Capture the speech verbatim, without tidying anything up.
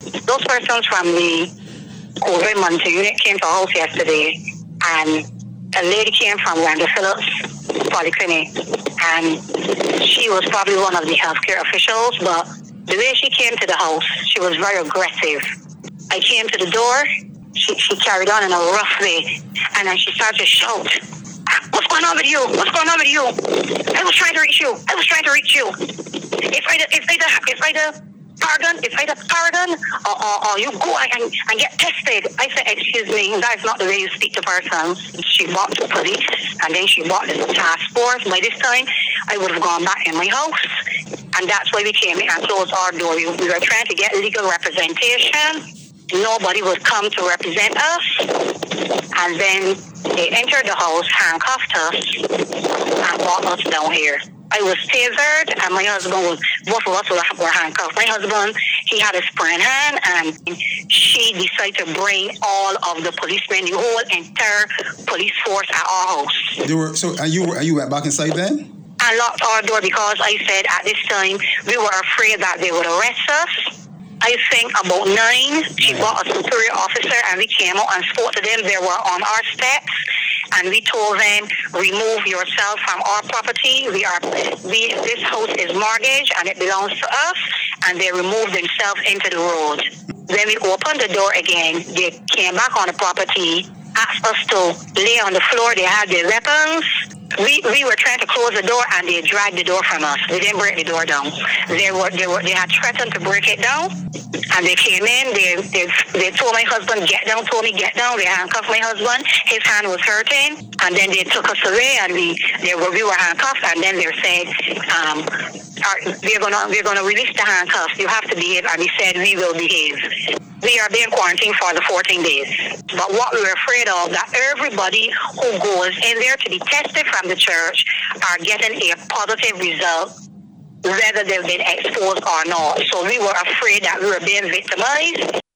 Those persons from the COVID monitor unit came to our house yesterday, and a lady came from Randall Phillips Polyclinic, and she was probably one of the healthcare officials, but the way she came to the house, she was very aggressive. I came to the door, she, she carried on in a rough way, and then she started to shout, "What's going on with you? What's going on with you? I was trying to reach you. I was trying to reach you. If I, if I, if I, pardon, if I pardon, or, or, or you go and, and get tested." I said, "Excuse me, that's not the way you speak to persons." She brought the police, and then she brought the task force. By this time, I would have gone back in my house, and that's why we came in and closed our door. We, we were trying to get legal representation. Nobody would come to represent us, and then they entered the house, handcuffed us, and brought us down here. I was tasered, and my husband was, both of us were handcuffed. My husband, he had a sprained hand, and she decided to bring all of the policemen, the whole entire police force at our house. They were, so, and you were, and you went back inside then? I locked our door because I said at this time we were afraid that they would arrest us. I think about nine, she brought a superior officer, and we came out and spoke to them. They were on our steps, and we told them, "Remove yourself from our property. We are, we, this house is mortgaged, and it belongs to us." And they removed themselves into the road. When we opened the door again, they came back on the property, asked us to lay on the floor. They had their weapons. We we were trying to close the door, and they dragged the door from us. They didn't break the door down. They were they were they had threatened to break it down, and they came in. They they they told my husband, "Get down." Told me, "Get down." They handcuffed my husband. His hand was hurting, and then they took us away, and we they were we were handcuffed. And then they said, um, are, "We're gonna we're gonna release the handcuffs. You have to behave." And we said, "We will behave." We are being quarantined for the fourteen days. But what we were afraid of, that everybody who goes in there to be tested from the church are getting a positive result, whether they've been exposed or not. So we were afraid that we were being victimized.